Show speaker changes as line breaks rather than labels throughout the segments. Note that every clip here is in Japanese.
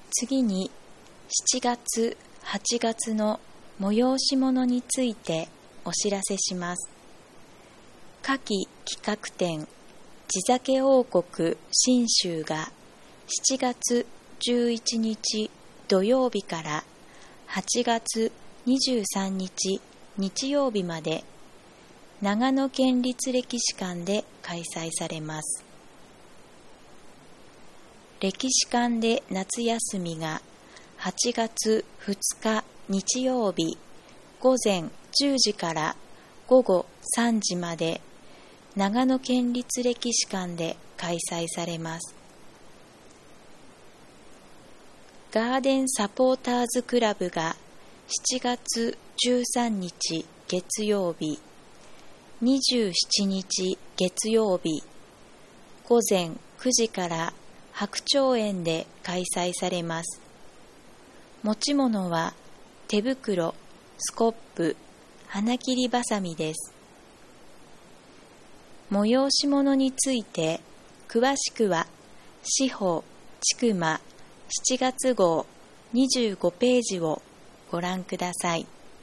次に7月、8月の催し物についてお知らせします。夏季企画展地酒王国信州が7月11日土曜日から8月23日日曜日まで長野県立歴史館で開催されます。歴史館で夏休みが8月2日日曜日午前10時から午後3時まで長野県立歴史館で開催されます。ガーデンサポーターズクラブが7月13日月曜日、27日月曜日、午前9時から白鳥園で開催されます。持ち物は手袋、スコップ、花切りばさみです。催し物について詳しくは司法ちくま7月号25ページをご覧ください。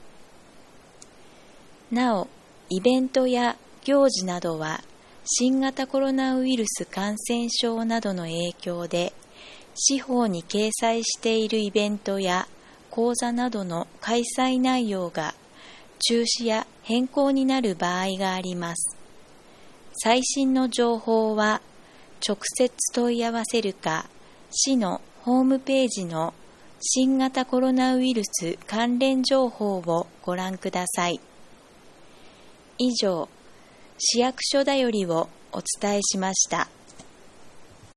なお、イベントや行事などは新型コロナウイルス感染症などの影響で司法に掲載しているイベントや講座などの開催内容が中止や変更になる場合があります。最新の情報は直接問い合わせるか市のホームページの新型コロナウイルス関連情報をご覧ください。以上、市役所だよりをお伝えしました。